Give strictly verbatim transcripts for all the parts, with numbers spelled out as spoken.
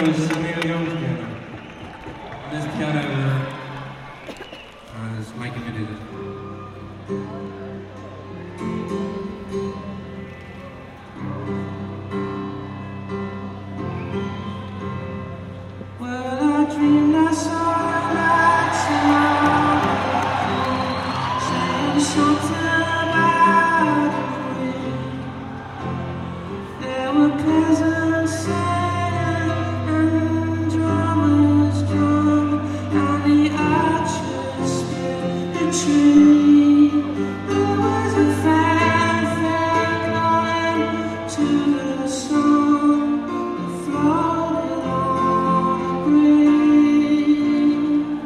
is Neil Young's piano. And this piano, uh, uh, is making me do this. Well, I dreamed I saw the lights saying something about a queen. There were peasants singing and drummers drumming, and the archers split the tree. There was a fanfare going to the song that floated on the breeze.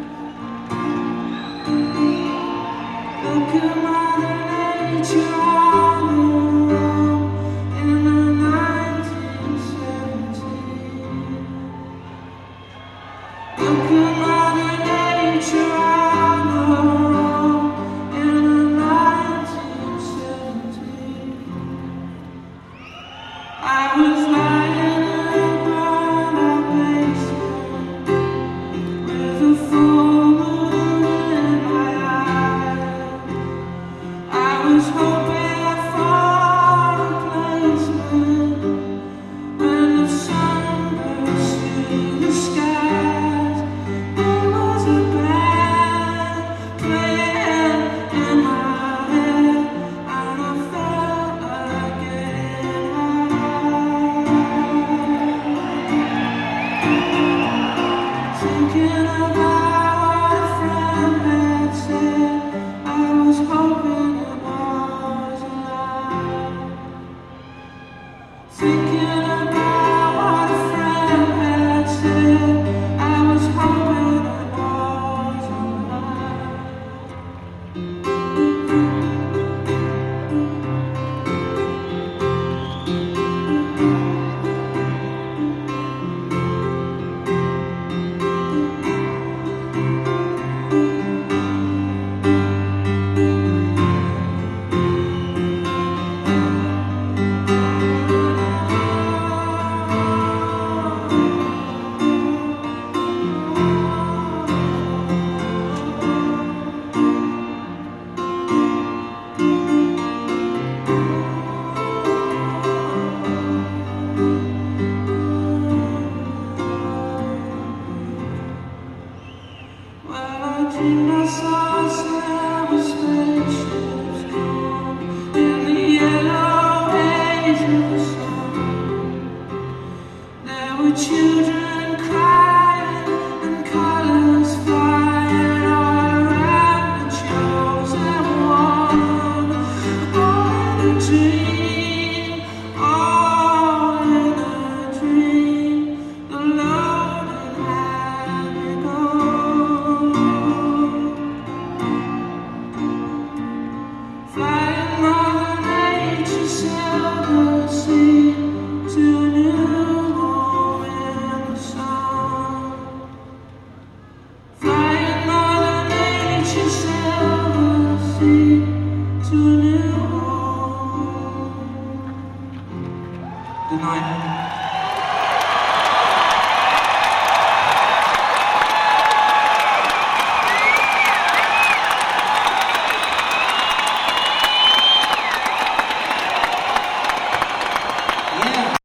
Look at Mother Nature on the wall in the nineteen seventies. Look at Mother Nature on the wall in the nineteen seventies. I was lying in a burned-out basement with a full moon in my eyes. I was hoping for a placement when the sun burst through the skies. There was a band playing in my head, and I felt like getting high. Thinking about what a friend had said, I was hoping it was a lie. Thinking about what a friend had said, I was hoping it was a lie. Well, I dreamed I saw several spaceships come in the yellow haze of the sun. There were children crying and colors flying all around the chosen one. All in a dream, all in a dream, the loaded had begun. Flying Mother Nature sailed the sea to a new home in the sun. Flying Mother Nature sailed the sea to a new home. Good night.